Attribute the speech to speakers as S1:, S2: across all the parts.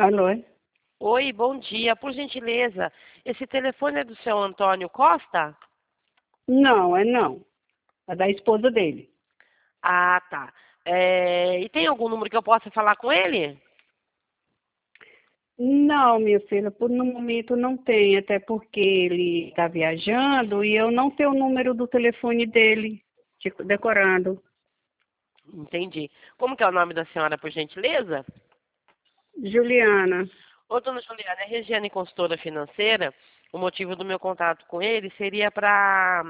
S1: Alô?
S2: Oi, bom dia. Por gentileza, esse telefone é do seu Antônio Costa?
S1: Não, é não. É da esposa dele.
S2: Ah, tá. E tem algum número que eu possa falar com ele?
S1: Não, minha filha, por no momento não tem, até porque ele está viajando e eu não tenho o número do telefone dele decorado.
S2: Entendi. Como que é o nome da senhora, por gentileza?
S1: Juliana.
S2: Ô, dona Juliana, é Regiane Consultora Financeira. O motivo do meu contato com ele seria para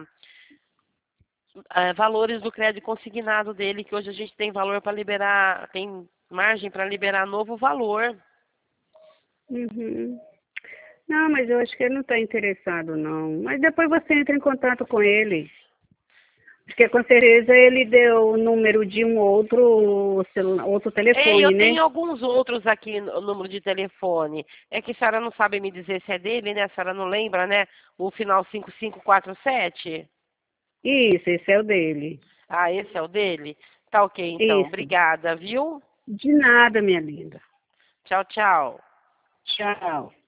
S2: valores do crédito consignado dele, que hoje a gente tem valor para liberar, tem margem para liberar novo valor.
S1: Uhum. Não, mas eu acho que ele não está interessado, não. Mas depois você entra em contato com ele. Porque com certeza ele deu o número de um outro celular, outro
S2: Eu
S1: telefone, né?
S2: tenho alguns outros aqui no número de telefone. É que a senhora não sabe me dizer se é dele, né? A senhora não lembra, né? O final 5547.
S1: Isso, esse é o dele.
S2: Ah, esse é o dele? Tá ok, então.
S1: Isso.
S2: Obrigada, viu?
S1: De nada, minha linda.
S2: Tchau, tchau.
S1: Tchau.